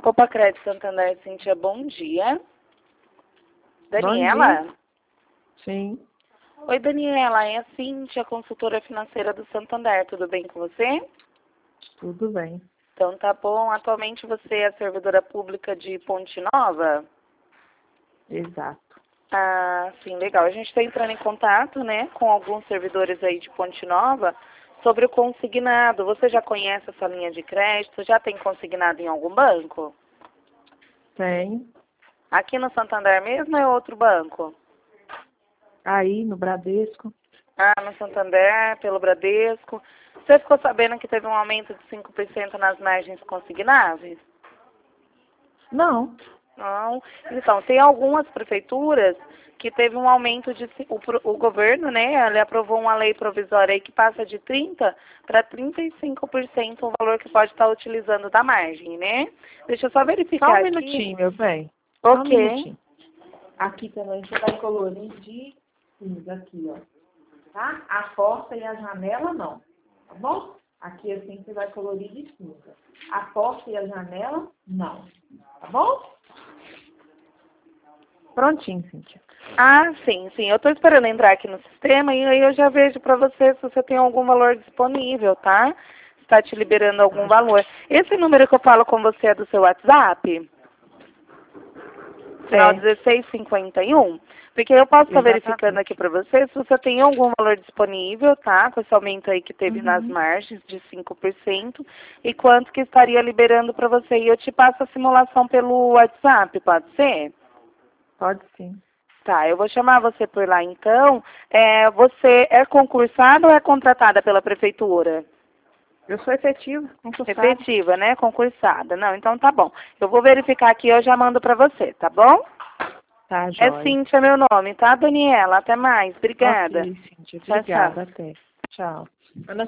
Copa Crédito Santander, Cíntia, bom dia. Daniela? Bom dia. Sim. Oi, Daniela, é a Cíntia, consultora financeira do Santander, tudo bem com você? Tudo bem. Então tá bom, atualmente você é servidora pública de Ponte Nova? Exato. Ah, sim, legal. A gente está entrando em contato, né, com alguns servidores aí de Ponte Nova sobre o consignado. Você já conhece essa linha de crédito? Já tem consignado em algum banco? Tem. Aqui no Santander mesmo ou é outro banco? Aí, no Bradesco. Ah, no Santander, pelo Bradesco. Você ficou sabendo que teve um aumento de 5% nas margens consignáveis? Não. Não. Então, tem algumas prefeituras que teve um aumento de... O governo, né, ele aprovou uma lei provisória aí que passa de 30% para 35% o valor que pode estar utilizando da margem, né? Deixa eu só verificar Só um aqui. minutinho, meu bem. Só um Ok. minutinho. Aqui também você vai colorir de cinza, aqui, ó. Tá? A porta e a janela, não. Tá bom? Aqui, assim, você vai colorir de cinza. A porta e a janela, não. Tá bom? Prontinho, Cíntia. Ah, sim, sim. Eu estou esperando entrar aqui no sistema e aí eu já vejo para você se você tem algum valor disponível, tá? Está te liberando algum valor. Esse número que eu falo com você é do seu WhatsApp? Final 1651? Porque eu posso estar verificando aqui para você se você tem algum valor disponível, tá? Com esse aumento aí que teve nas margens de 5% e quanto que estaria liberando para você. E eu te passo a simulação pelo WhatsApp, pode ser? Pode sim. Tá, eu vou chamar você por lá então. Você é concursada ou é contratada pela prefeitura? Eu sou efetiva, concursada. Efetiva, né? Concursada. Não, então tá bom. Eu vou verificar aqui e eu já mando pra você, tá bom? Tá, É joia. Cíntia meu nome, tá, Daniela? Até mais. Obrigada. Ok, Cíntia. Tchau, tchau. Obrigada. Até. Tchau.